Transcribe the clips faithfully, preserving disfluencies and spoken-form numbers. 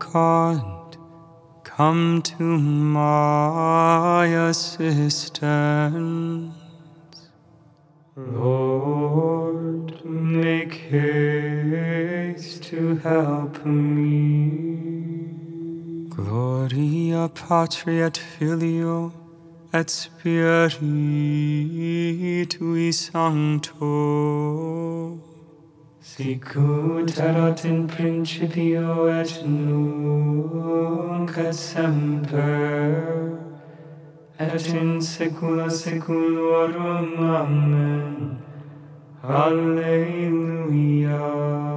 God, come to my assistance. Lord, make haste to help me. Gloria Patri et Filio et Spiritui Sancto, sicut erat in principio et nunc et semper, et in saecula saeculorum. Amen. Alleluia.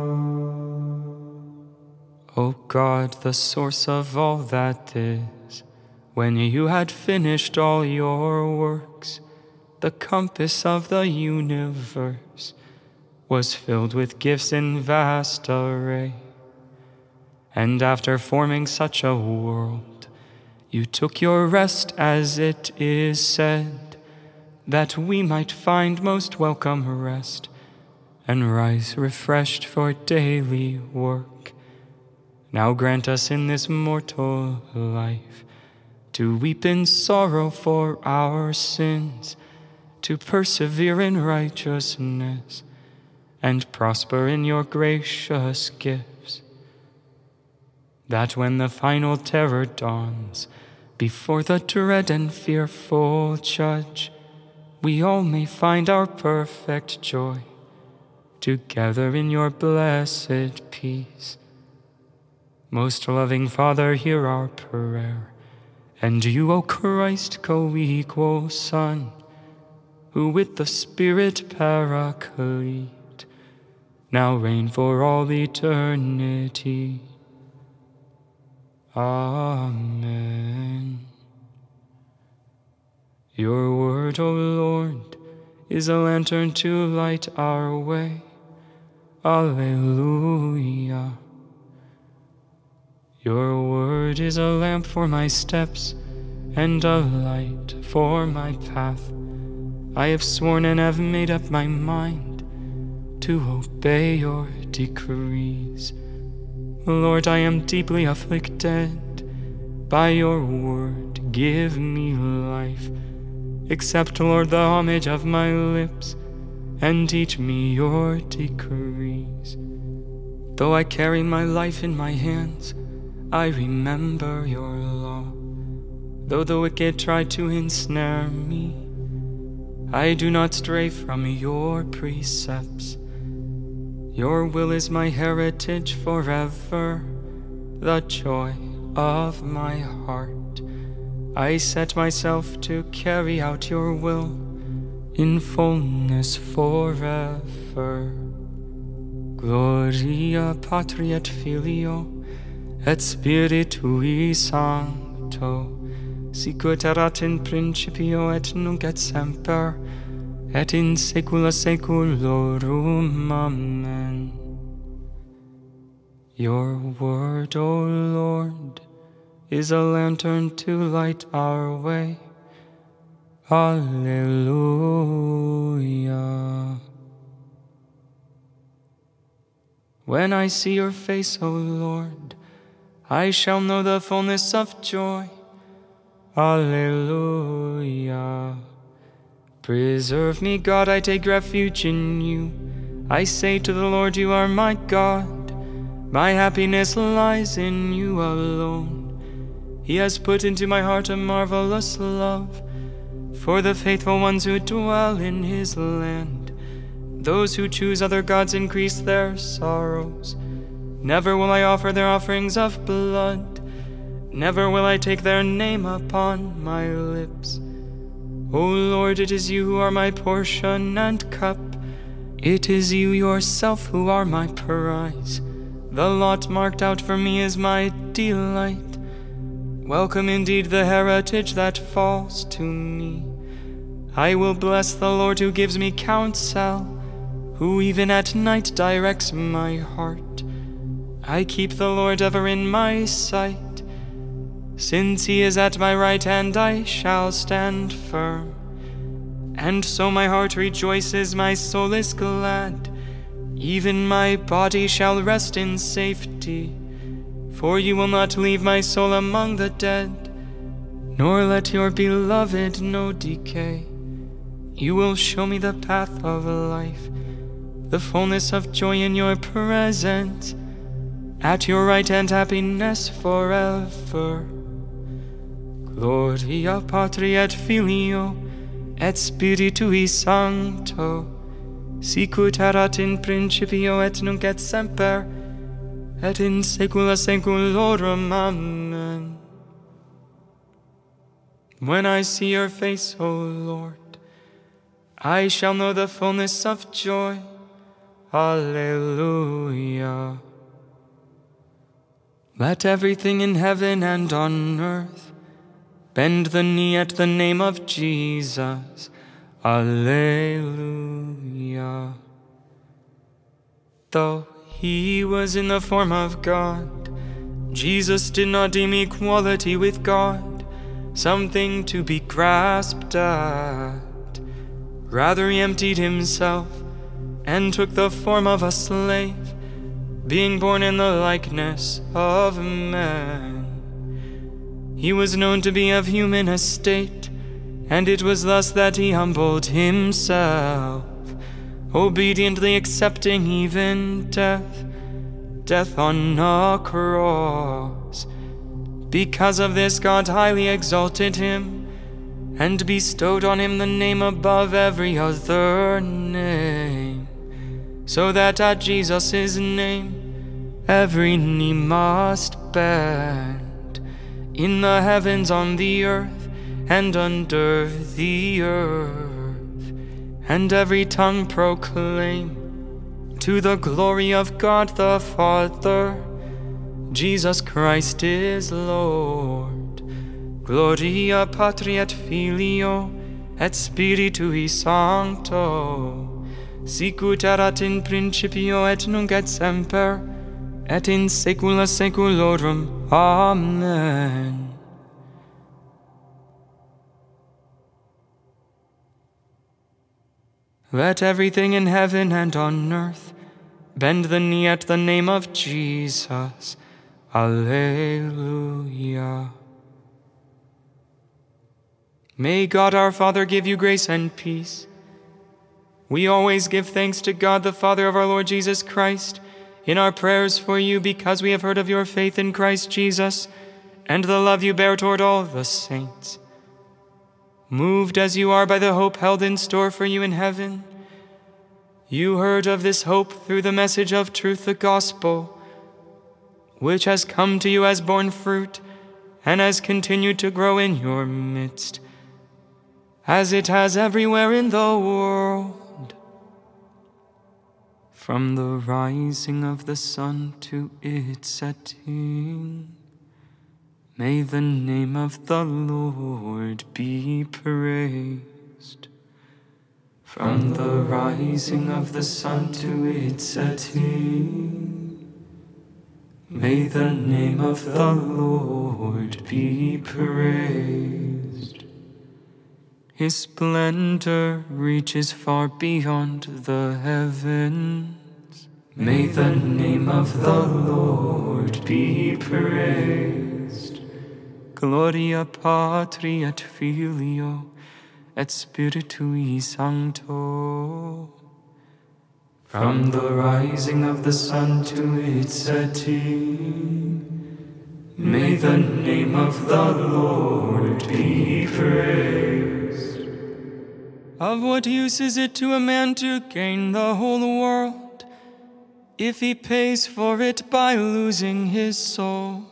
O God, the source of all that is, when you had finished all your works, the compass of the universe was filled with gifts in vast array. And after forming such a world, you took your rest, as it is said, that we might find most welcome rest and rise refreshed for daily work. Now grant us in this mortal life to weep in sorrow for our sins, to persevere in righteousness, and prosper in your gracious gifts, that when the final terror dawns before the dread and fearful judge, we all may find our perfect joy together in your blessed peace. Most loving Father, hear our prayer, and you, O Christ, co-equal Son, who with the Spirit Paraclete now reign for all eternity. Amen. Your word, O Lord, is a lantern to light our way. Alleluia. Your word is a lamp for my steps and a light for my path. I have sworn and have made up my mind to obey your decrees. Lord, I am deeply afflicted. By your word, give me life. Accept, Lord, the homage of my lips, and teach me your decrees. Though I carry my life in my hands, I remember your law. Though the wicked try to ensnare me, I do not stray from your precepts. Your will is my heritage forever, the joy of my heart. I set myself to carry out your will in fullness forever. Gloria Patri et Filio et Spiritui Sancto, sicut erat in principio et nunc et semper, et in saecula saeculorum. Amen. Your word, O Lord, is a lantern to light our way. Alleluia. When I see your face, O Lord, I shall know the fullness of joy. Alleluia. Preserve me, God, I take refuge in you. I say to the Lord, you are my God. My happiness lies in you alone. He has put into my heart a marvelous love for the faithful ones who dwell in his land. Those who choose other gods increase their sorrows. Never will I offer their offerings of blood. Never will I take their name upon my lips. O Lord, it is you who are my portion and cup. It is you yourself who are my prize. The lot marked out for me is my delight. Welcome indeed the heritage that falls to me. I will bless the Lord who gives me counsel, who even at night directs my heart. I keep the Lord ever in my sight. Since he is at my right hand, I shall stand firm. And so my heart rejoices, my soul is glad. Even my body shall rest in safety, For you will not leave my soul among the dead, nor let your beloved know decay. You will show me the path of life, the fullness of joy in your presence. At your right hand happiness forever. Gloria Patri et Filio et Spiritui Sancto, sicut erat in principio et nunc et semper, et in saecula saeculorum. Amen. When I see your face, O Lord, I shall know the fullness of joy. Alleluia. Let everything in heaven and on earth bend the knee at the name of Jesus. Alleluia. Though he was in the form of God, Jesus did not deem equality with God something to be grasped at. Rather, he emptied himself and took the form of a slave, being born in the likeness of man. He was known to be of human estate, and it was thus that he humbled himself, obediently accepting even death, death on a cross. Because of this, God highly exalted him, and bestowed on him the name above every other name, so that at Jesus' name every knee must bend, in the heavens, on the earth, and under the earth, and every tongue proclaim to the glory of God the Father, Jesus Christ is Lord. Gloria Patri et Filio et Spiritui Sancto, sicut erat in principio et nunc et semper, et in saecula saeculorum. Amen. Let everything in heaven and on earth bend the knee at the name of Jesus. Alleluia. May God our Father give you grace and peace. We always give thanks to God the Father of our Lord Jesus Christ in our prayers for you, because we have heard of your faith in Christ Jesus and the love you bear toward all the saints. Moved as you are by the hope held in store for you in heaven, you heard of this hope through the message of truth, the gospel, which has come to you as borne fruit and has continued to grow in your midst, as it has everywhere in the world. From the rising of the sun to its setting, may the name of the Lord be praised. From the rising of the sun to its setting, may the name of the Lord be praised. His splendor reaches far beyond the heavens. May the name of the Lord be praised. Gloria Patri et Filio et Spiritui Sancto. From the rising of the sun to its setting, may the name of the Lord be praised. Of what use is it to a man to gain the whole world, if he pays for it by losing his soul?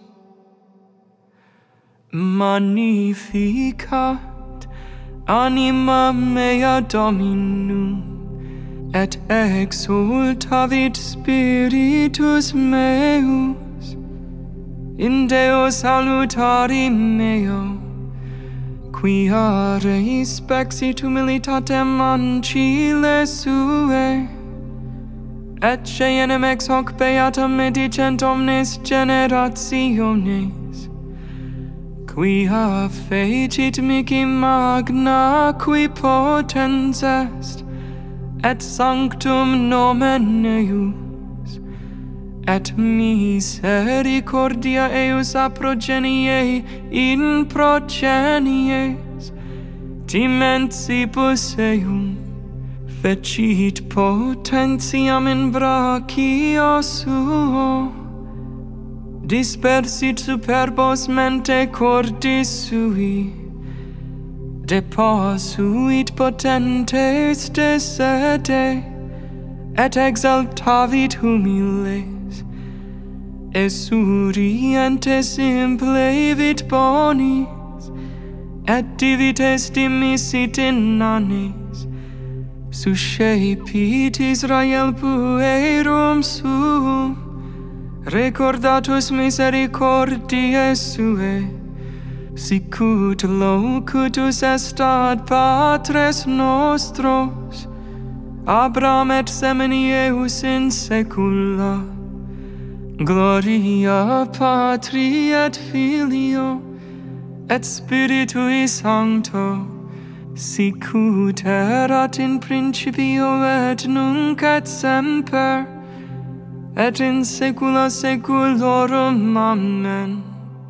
Magnificat anima mea Dominum, et exultavit spiritus meus in Deo salutari meo, quia respexit humilitatem ancile sue, et cenem ex hoc beatam medicent omnes generationes, quia fecit mihi magna qui potens est, et sanctum nomen eius, et misericordia eius a progenie in progenies dimensibus eum fecit potentiam in brachio suo, dispersit superbos mente cordis sui, deposuit potentes de sede, et exaltavit humiles, esurientes implevit bonis, et divites dimisit in annis, suscepit Israel puerum suum, recordatus misericordiae suae, sicut locutus est ad patres nostros, Abraham et semini eius in saecula, gloria Patri et Filio, et Spiritui Sancto, sicut erat in principio et nunc et semper, et in saecula saeculorum. Amen.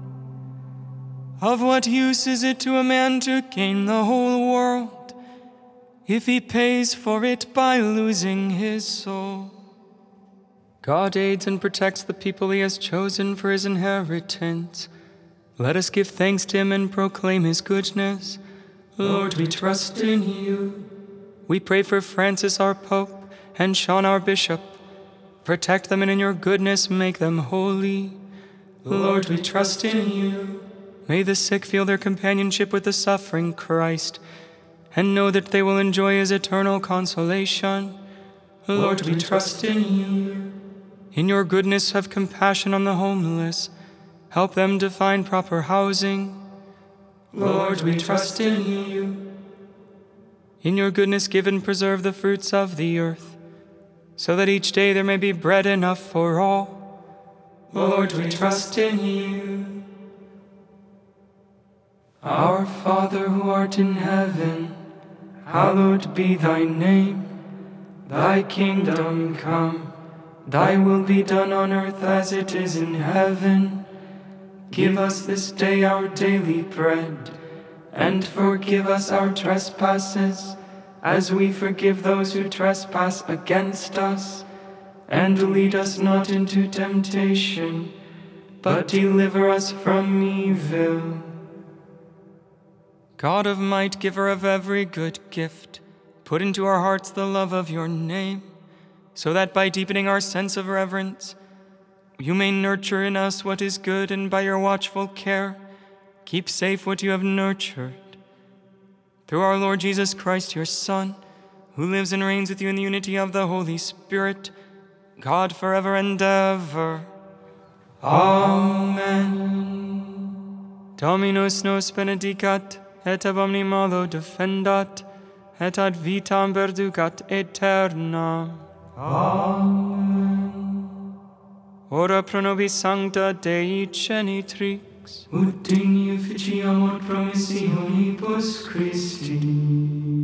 Of what use is it to a man to gain the whole world, if he pays for it by losing his soul? God aids and protects the people he has chosen for his inheritance. Let us give thanks to him and proclaim his goodness. Lord, we trust in you. We pray for Francis our Pope and Sean our Bishop. Protect them, and in your goodness make them holy. Lord, we trust in you. May the sick feel their companionship with the suffering Christ, and know that they will enjoy his eternal consolation. Lord, we trust in you. In your goodness have compassion on the homeless. Help them to find proper housing. Lord, we trust in you. In your goodness give and preserve the fruits of the earth, so that each day there may be bread enough for all. Lord, we trust in you. Our Father who art in heaven, hallowed be thy name. Thy kingdom come, thy will be done on earth as it is in heaven. Give us this day our daily bread, and forgive us our trespasses, as we forgive those who trespass against us. And lead us not into temptation, but deliver us from evil. God of might, giver of every good gift, put into our hearts the love of your name, so that by deepening our sense of reverence, you may nurture in us what is good, and by your watchful care, keep safe what you have nurtured. Through our Lord Jesus Christ, your Son, who lives and reigns with you in the unity of the Holy Spirit, God forever and ever. Amen. Dominus nos benedicat, et ab omni malo defendat, et ad vitam perducat aeternam. Amen. Ora pro nobis sancta Dei genitrix, ut digni officiam ad promissionibus Christi.